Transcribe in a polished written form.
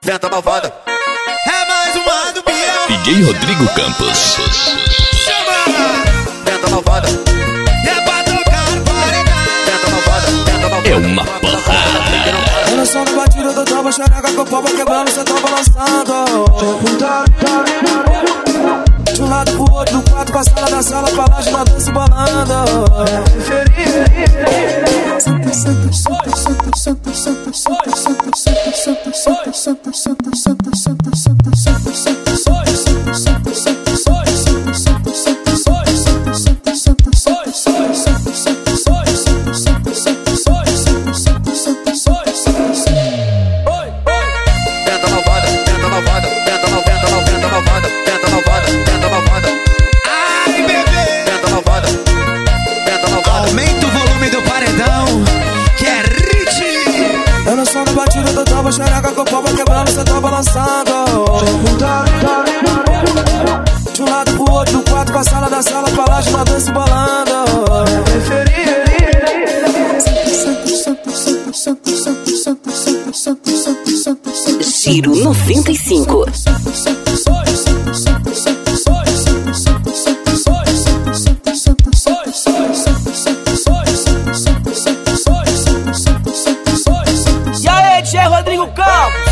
venta malvada. É mais uma do Biel. DJ Rodrigo Campos. Venta malvada. E é pra tocar paredão. Venta malvada, venta malvada. É uma porrada. Olha só no batido do tambo, xereca com o pau quebrando, cê tá balançando. De um lado pro outro, do quarto pra sala, da sala pra lá, de uma dança balando. Senta, senta, senta, senta, senta, senta, senta, senta, senta, senta, senta, senta, senta, senta, senta, senta, senta, xereca com o pau quebrando, cê tá balançando. De um lado pro outro, do quarto pra sala, da sala pra lá, de uma dança balando. Giro 95. E aí, DJ Rodrigo Campos.